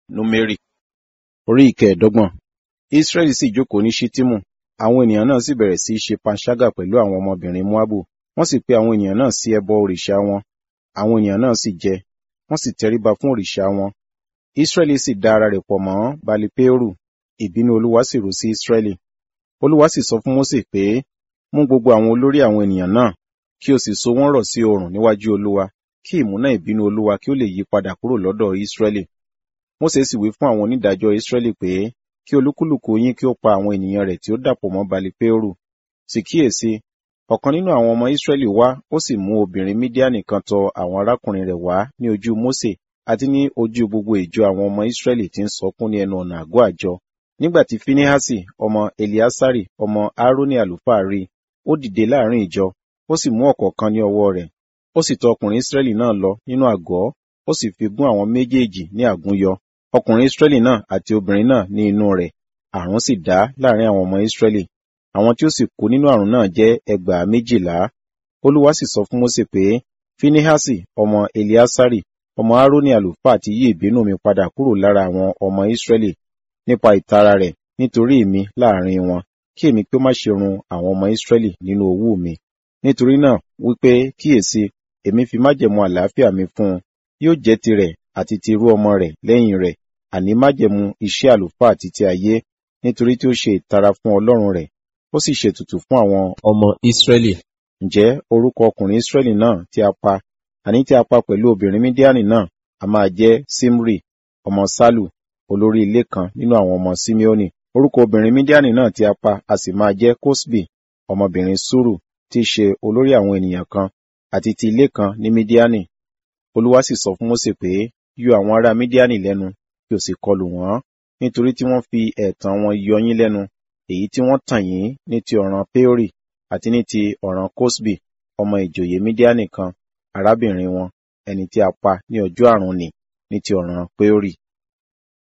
Númérì orí ìkẹẹ̀dọ́gbọ̀n. Israẹli sì jókòó ní Ṣittimu, àwọn ènìyàn náà sì bẹ̀rẹ̀ sí í ṣe panṣágà pẹ̀lú àwọn ọmọbìnrin Moabu. Wọ́n sì pe àwọn ènìyàn náà sí ẹbọ òrìṣà wọn. Àwọn ènìyàn náà sì jẹ, wọ́n sì tẹríba fún òrìṣà wọn. Israẹli sì da ara rẹ̀ pọ̀ mọ́ Baali-Peoru, ìbínú Olúwa sì rú sí Israẹli. Olúwa sì sọ fún Mósè pé, mú gbogbo àwọn olórí àwọn ènìyàn náà, kí o sì so wọ́n rọ̀ sí oòrùn níwájú Olúwa, kí ìmúná ìbínú Olúwa kí ó lè yí padà kúrò lọ́dọ̀ Israẹli. Mósè sì wí fún àwọn onídàájọ́ Israẹli pé, kí olúkúlùkù yín kí ó pa àwọn ènìyàn rẹ̀ tí ó dàpọ̀ mọ́ Baali-Peoru. Sì kíyèsí, ọ̀kan nínú àwọn ọmọ Israẹli wá, ó sì mú obìnrin Mídíánì kan tọ àwọn arákùnrin rẹ̀ wá ní ojú Mósè àti ní ojú gbogbo ìjọ àwọn ọmọ Israẹli tí ń sọkún ní ẹnu ọ̀nà àgọ́ àjọ. Nígbà tí Finehasi ọmọ Eleasari ọmọ Aaroni àlùfáà rí, ó dìde láàrin ìjọ, ó sì mú ọ̀kọ̀ọ̀kan ní ọwọ́ rẹ̀. Ó sì tọ ọkùnrin Israẹli náà lọ nínú àgọ́, ó sì fi gún àwọn méjèèjì ní àgúnyọ, ọkùnrin Israẹli náà àti obìnrin náà ní inú rẹ̀. Àrùn sì dá láàrin àwọn ọmọ Israẹli. Àwọn tí ó sì kú nínú àrùn náà jẹ́ 12,000. Olúwa sì sọ fún Mósè pé, Finehasi ọmọ Eleasari ọmọ Aaroni àlùfáà ti yí ìbínú mi padà kúrò lára àwọn ọmọ Israẹli nípa ìtara rẹ̀ nítorí mi láàrin wọn, kí èmi pé má ṣe run àwọn ọmọ Israẹli nínú owú mi. Nítorí náà wípé, kíyèsí, èmi fi májẹ̀mú àlàáfíà mi fún un, yóò jẹ́ tirẹ̀ àti ti irú ọmọ rẹ̀ lẹ́yìn rẹ̀, àní májẹ̀mú iṣẹ́ àlùfáà títí ayé, nítorí tí ó ṣe ìtara fún Ọlọ́run rẹ̀, ó sì ṣètùtù fún àwọn ọmọ Israẹli. Ǹjẹ́ orúkọ ọkùnrin Israẹli náà tí a pa, àní tí a pa pẹ̀lú obìnrin Mídíánì náà, a máa jẹ́ Simri, ọmọ Salu, olórí ilé kan nínú àwọn ọmọ Simeoni. Orúkọ obìnrin Mídíánì náà tí a pa a sì máa jẹ́ Kosbi, ọmọbìnrin Suru, tí í ṣe olórí àwọn ènìyàn kan, àti ti ilé kan ní Mídíánì. Olúwa sì sọ fún Mósè pé, yọ àwọn ará Mídíánì lẹ́nu, kí o sì kọlù wọ́n, nítorí tí wọ́n fi ẹ̀tàn wọn yọ yín lẹ́nu, èyí tí wọ́n tàn yín ní ti ọ̀ràn Peori, àti ní ti ọ̀ràn Kosbi, ọmọ ìjòyè Mídíánì kan, arábìnrin wọn, ẹni tí a pa ní ọjọ́ àrùn nì, ní ti ọ̀ràn Peori.